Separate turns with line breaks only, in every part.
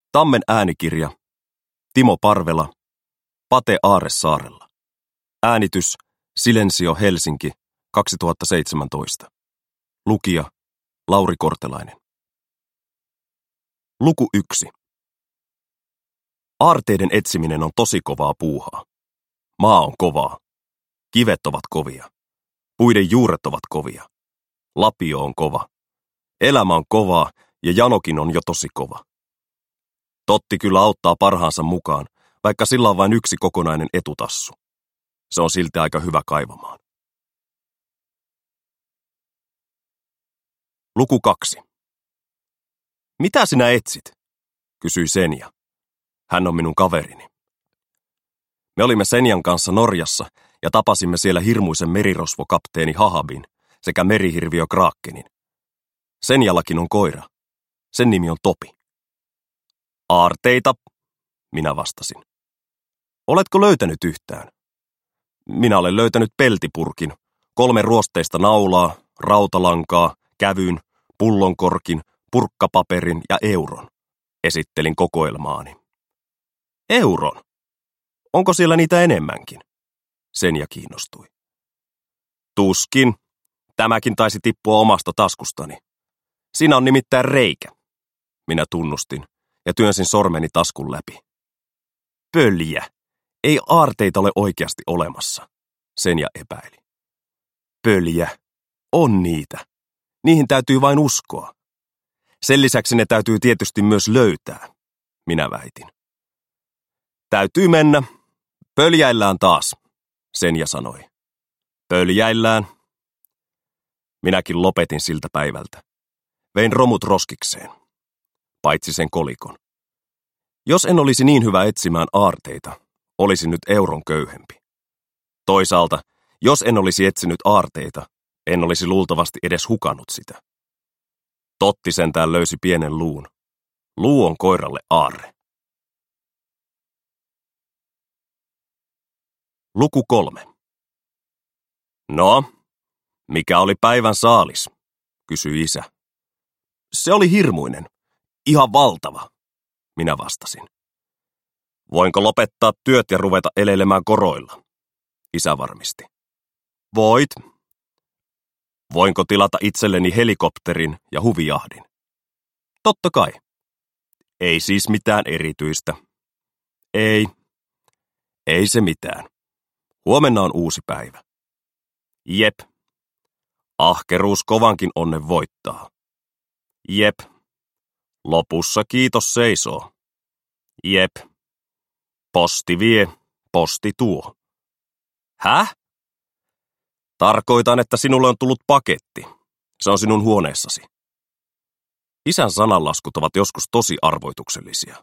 Tammen äänikirja. Timo Parvela. Pate Aarresaarella. Äänitys Silensio Helsinki 2017. Lukija Lauri Kortelainen. Luku 1. Aarteiden etsiminen on tosi kovaa puuhaa. Maa on kovaa. Kivet ovat kovia. Puiden juuret ovat kovia. Lapio on kova. Elämä on kovaa ja janokin on jo tosi kova. Totti kyllä auttaa parhaansa mukaan, vaikka sillä on vain yksi kokonainen etutassu. Se on silti aika hyvä kaivamaan. Luku 2. Mitä sinä etsit? Kysyi Senja. Hän on minun kaverini. Me olimme Senjan kanssa Norjassa ja tapasimme siellä hirmuisen merirosvokapteeni Hahabin sekä merihirviö Krakenin. Senjallakin on koira. Sen nimi on Topi. Aarteita, minä vastasin. Oletko löytänyt yhtään? Minä olen löytänyt peltipurkin, 3 ruosteista naulaa, rautalankaa, kävyn, pullonkorkin, purkkapaperin ja euron. Esittelin kokoelmaani. Euron? Onko siellä niitä enemmänkin? Senja kiinnostui. Tuskin. Tämäkin taisi tippua omasta taskustani. Siinä on nimittäin reikä. Minä tunnustin ja työnsin sormeni taskun läpi. Pöljä. Ei aarteita ole oikeasti olemassa, Senja epäili. Pöljä. On niitä. Niihin täytyy vain uskoa. Sen lisäksi ne täytyy tietysti myös löytää, minä väitin. Täytyy mennä. Pöljäillään taas, Senja sanoi. Pöljäillään. Minäkin lopetin siltä päivältä. Vein romut roskikseen. Paitsi sen kolikon. Jos en olisi niin hyvä etsimään aarteita, olisin nyt euron köyhempi. Toisaalta, jos en olisi etsinyt aarteita, en olisi luultavasti edes hukannut sitä. Totti sentään löysi pienen luun. Luu on koiralle aarre. Luku 3. No, mikä oli päivän saalis? Kysyi isä. Se oli hirmuinen. Ihan valtava, minä vastasin. Voinko lopettaa työt ja ruveta eleilemään koroilla? Isä varmisti. Voit. Voinko tilata itselleni helikopterin ja huvijahdin? Totta kai. Ei siis mitään erityistä. Ei se mitään. Huomenna on uusi päivä. Jep. Ahkeruus kovankin onnen voittaa. Jep. Lopussa kiitos seisoo. Jep. Posti vie, posti tuo. Häh? Tarkoitan, että sinulle on tullut paketti. Se on sinun huoneessasi. Isän sananlaskut ovat joskus tosi arvoituksellisia.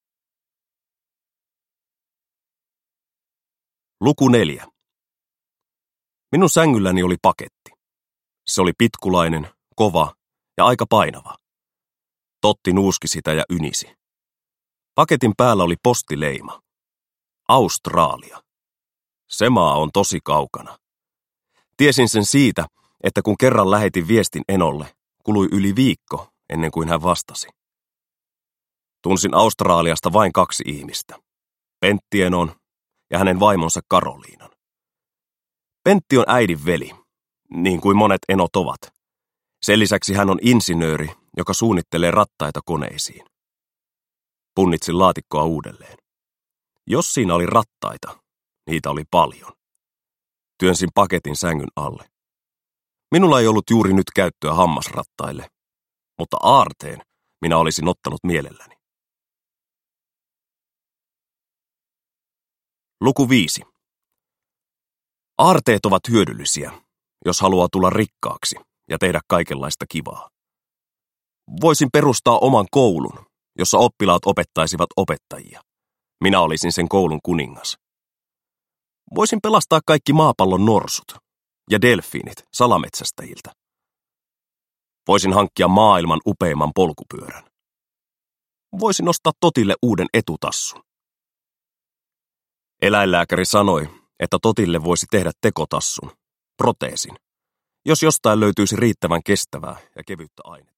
Luku 4. Minun sängylläni oli paketti. Se oli pitkulainen, kova ja aika painava. Totti nuuski sitä ja ynisi. Paketin päällä oli postileima. Australia. Se maa on tosi kaukana. Tiesin sen siitä, että kun kerran lähetin viestin Enolle, kului yli viikko ennen kuin hän vastasi. Tunsin Australiasta vain 2 ihmistä. Pentti Enon ja hänen vaimonsa Karoliinan. Pentti on äidin veli, niin kuin monet Enot ovat. Sen lisäksi hän on insinööri, joka suunnittelee rattaita koneisiin. Punnitsin laatikkoa uudelleen. Jos siinä oli rattaita, niitä oli paljon. Työnsin paketin sängyn alle. Minulla ei ollut juuri nyt käyttöä hammasrattaille, mutta aarteen minä olisin ottanut mielelläni. Luku 5. Aarteet ovat hyödyllisiä, jos haluaa tulla rikkaaksi ja tehdä kaikenlaista kivaa. Voisin perustaa oman koulun, jossa oppilaat opettaisivat opettajia. Minä olisin sen koulun kuningas. Voisin pelastaa kaikki maapallon norsut ja delfiinit salametsästäjiltä. Voisin hankkia maailman upeimman polkupyörän. Voisin ostaa Totille uuden etutassun. Eläinlääkäri sanoi, että Totille voisi tehdä tekotassun, proteesin, jos jostain löytyisi riittävän kestävää ja kevyttä ainetta.